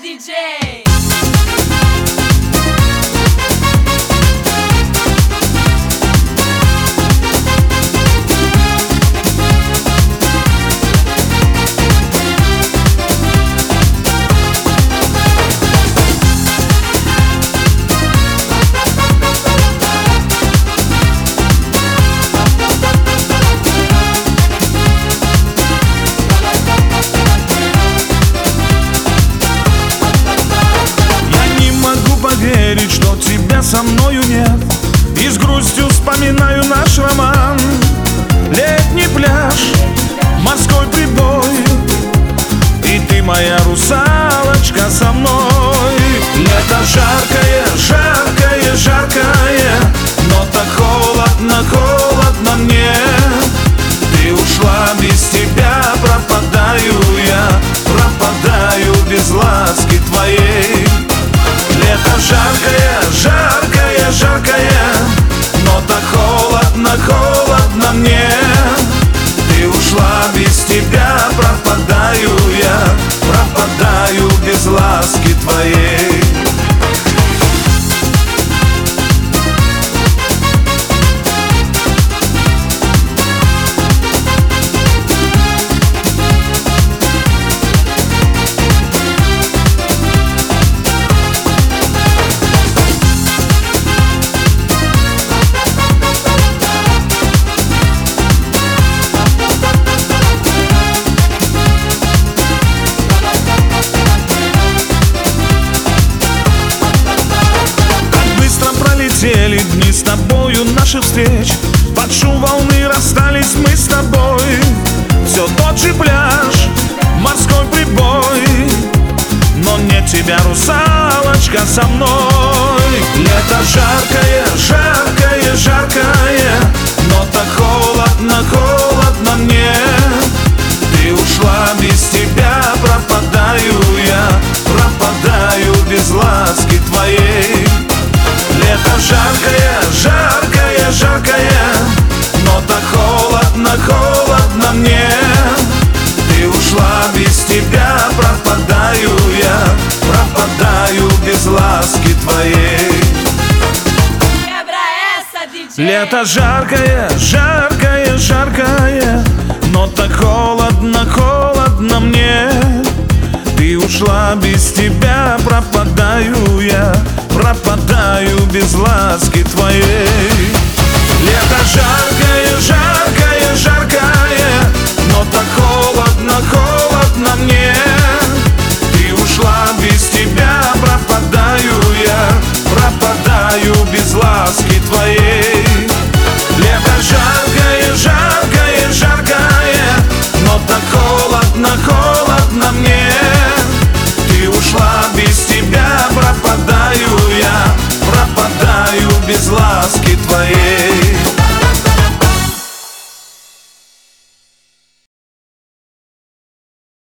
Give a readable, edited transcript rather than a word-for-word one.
DJ. Верить, что тебя со мною нет, и с грустью вспоминаю наш роман. Летний пляж, морской прибой, и ты, моя русалочка, со мной. Лето жаркое, жаркое, жаркое, но так холодно, холодно мне. Ты ушла, без тебя пропадаю я, пропадаю без ласки твоей. Лето жаркое, жаркое, жаркое, но так холодно, холодно мне. Ты ушла, без тебя пропадаю я, пропадаю без ласки твоей. Летели дни с тобою наших встреч, под шум волны расстались мы с тобой. Все тот же пляж, морской прибой, но нет тебя, русалочка, со мной. Лето жаркое, жаркое, жаркое, но так холодно, холодно мне. Ты ушла, без тебя пропадаю я, пропадаю без ласки твоей. Лето жаркое, жаркое, жаркое, но так холодно, холодно мне. Ты ушла, без тебя пропадаю я, пропадаю без ласки твоей. Лето жаркое, жаркое, жаркое, но так холодно, холодно мне. Ты ушла, без тебя пропадаю я, пропадаю без ласки твоей. Лето жаркое, жаркое, жаркое, но так холодно, холодно мне. Ты ушла, без тебя пропадаю я, пропадаю без ласки твоей. Лето жаркое, жаркое, жаркое, но так холодно, холодно мне. Ты ушла, без тебя пропадаю я, пропадаю без ласки твоей.